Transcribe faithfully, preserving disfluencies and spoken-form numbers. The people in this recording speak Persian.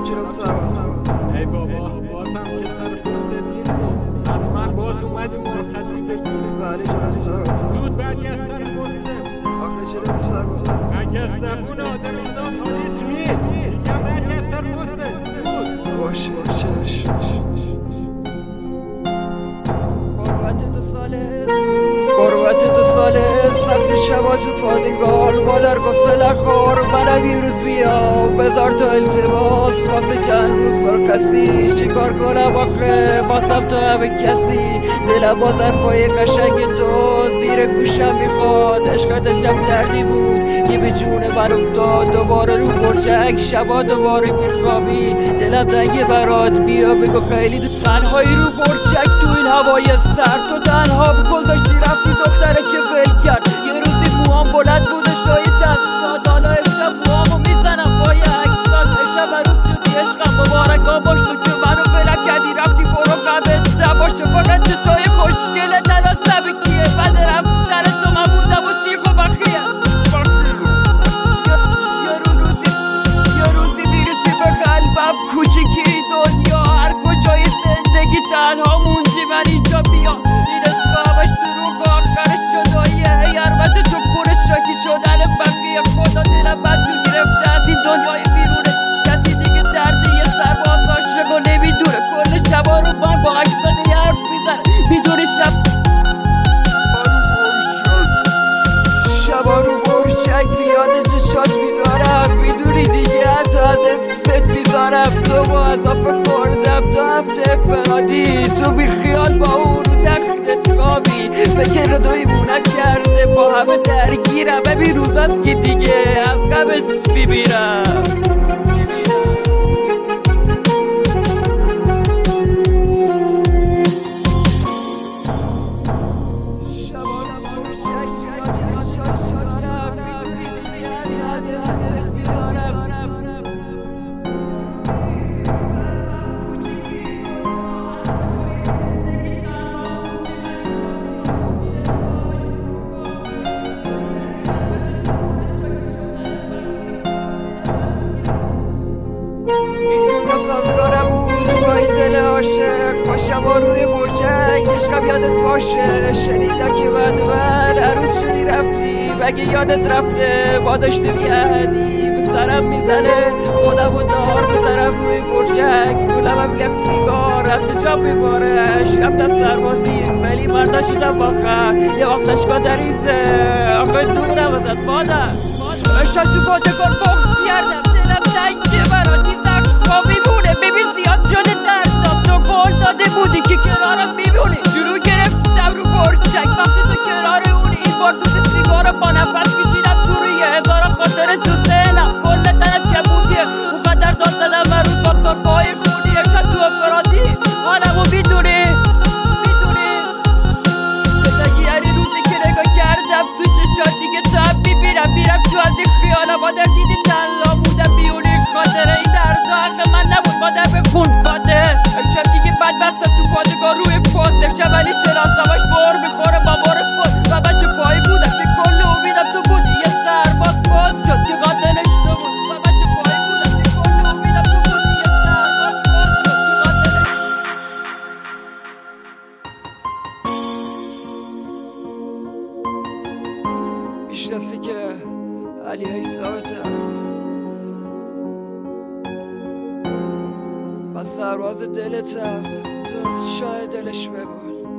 چرا سر ای بابا بازم که سر پستت نیستی، حتما باز اومدی مرخصی بگیری. بله چرا سر زود برگشت سر پستت. آخه چرا سر اگر زبون آدمی زاد حالیت میه میگم برگشت سر پستت زود. باشه چشم. قربت دو ساله قربت دو ساله سخت شبا تو پادگان مادر گسل خور منم یه روز بیا بذار تو التباس واسه چند روز مرخصی چیکار کنم آخه باسم تو همه کسی دلم باز حرفای قشنگ تو زیر گوشم میخواد عشقت عجب دردی بود که به جون من افتاد دوباره رو برچک شبا دوباره میخوابی دلم تنگه برات بیا بگو خیلی دوست تنهایی رو برچک تو این هوای سرد تو تنها گذاشتی رفتی دختره که ول کرد یه روزی موهام بلند بودش تا یه دستات حالا امشب موهامو میزنم با یه عکسات امشب عروس شدی عشقم مبارکا باش تو که منو فلک کردی رفتی برو قبل باشه فقط چشای خوشگله تلا سبکیه بعد رفتن تو من بودم و تیغ و بخیه یه روزی یه روزی میرسی به قلبم کوچیکی دنیا هر کجای زندگی تنها موندی من اینجا بیام این عشق همش دروغ و آخرش جداییه ای البته تو خورش شاکی شدن بقیه خدا دلم بد جو گرفته از این دنیای بیرونه کسی دیگه درد یه سرباز عاشق و نمیدونه کل شبا رو من با عکسانه یه حرف میزنه میدونه شب شبا رو برشک میاده چشات میدارم میدونی دیگه حتی از اسمت میذارم تو با اضافه خوردم تو هفته فرادی تو بی خیال با اون رو تختت خوابی فکر دویمونه کرده با همه درگیرم ببین روز است که دیگه از قبل میبیرم سازگارم بود با این دل عاشق با شبا روی برچک عشقم یادت باشه شنیدم که بعد من عروس شدی رفتی مگه یادت رفته ما داشتیم یه عهدی به سرم میزنه خودم و دار بذارم روی برچک رو لبم یک سیگار رفته شام میبارش رفتم سربازی ولی مردا شدم باخر یه وقت اشکا دریزه آخه دورم ازت مادر اشتا تو پادگان بغض کردم دلم تنگه براتی نقصا میمونه ببین زیاد شده دردم تو قول داده بودی که کنارم میمونی شروع گرفتم رو برچک وقتی تو کنار اونی این بار دوز سیگار با نفس کشیدم تو روی هزار خاطر تو ذهنم کل تنت کبودیه اونقدر داد زدم من روز با سربای خونی امشب تو افرادی حالمو میدونی میدونی زندگی هری روزی که نگاه کردم تو چشات دیگه تو هم میبینم میرم تو از این خیالا مادر دیدی تنها بودم بیونی خاطره این درد و حق من نبود مادر به خون فاته امشب دیگه بد بستم تو پادگاه روی پست امشب ولی شناسمش بار میخوره با بار فوت و بچه پایی بودم که کل امیدم تو بودی یه سرباز فوت شد که قاتلش تو بود و بچه پایی بودم که کل امیدم تو بودی یه سرباز فوت شد که قاتلش میشناسی که علی هیتابتم من سرباز دلتم تو شاید دلش بگو